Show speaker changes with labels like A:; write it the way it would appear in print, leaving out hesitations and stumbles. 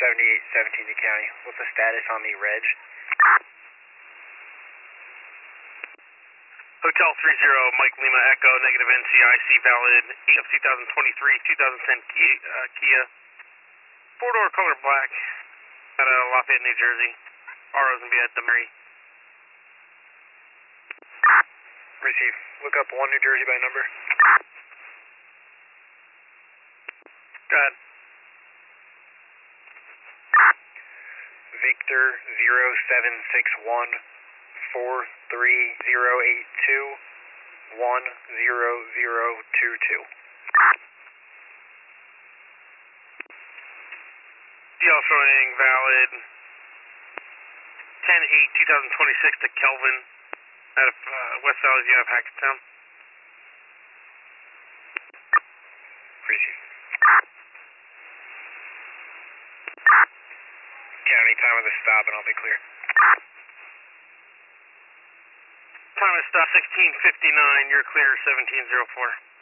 A: 7817 to county. What's the status on the reg?
B: Hotel 30, Mike Lima Echo, negative NCIC, valid 8 of 2023, 2010 Kia. 4-door color black, out of Lafayette, New Jersey. RO's going to be at the Mary.
A: Receive. Look up 1 New Jersey by number.
B: Go ahead.
A: Victor 0761 43082 10022.
B: DL showing valid 10/8/2026 to Kelvin out of West Valley View of Hackettstown.
A: Receive. County, time of the stop and I'll be clear.
B: Time of stop 16:59, you're clear 1704.